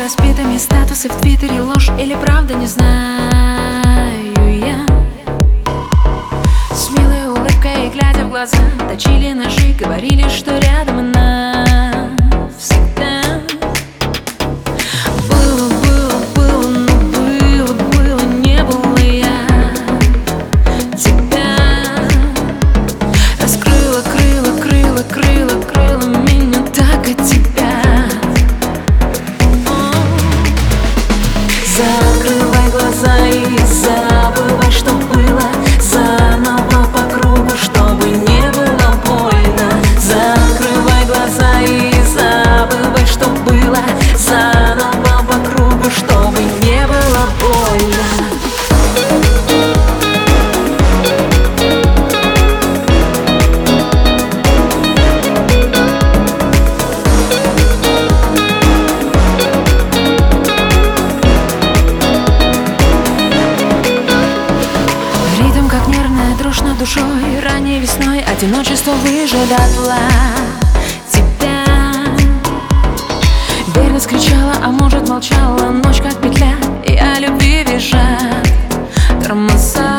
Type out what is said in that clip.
невоспитанные статусы в твиттере, ложь или правда, не знаю я. С милой улыбкой и глядя в глаза, точили ножи, говорили, что рядом она всегда. Было, не было я тебя. Раскрыла крыла меня так от тебя. Закрывай глаза и забывай, что было. Заново по кругу, чтобы не было больно. Закрывай глаза и забывай, что было. Заново по кругу, чтобы не было больно. Как нервная дрожь над душой, ранней весной одиночество выжидало тебя. Верность кричала, а может молчала. Ночь как петля, и о любви визжат тормоза.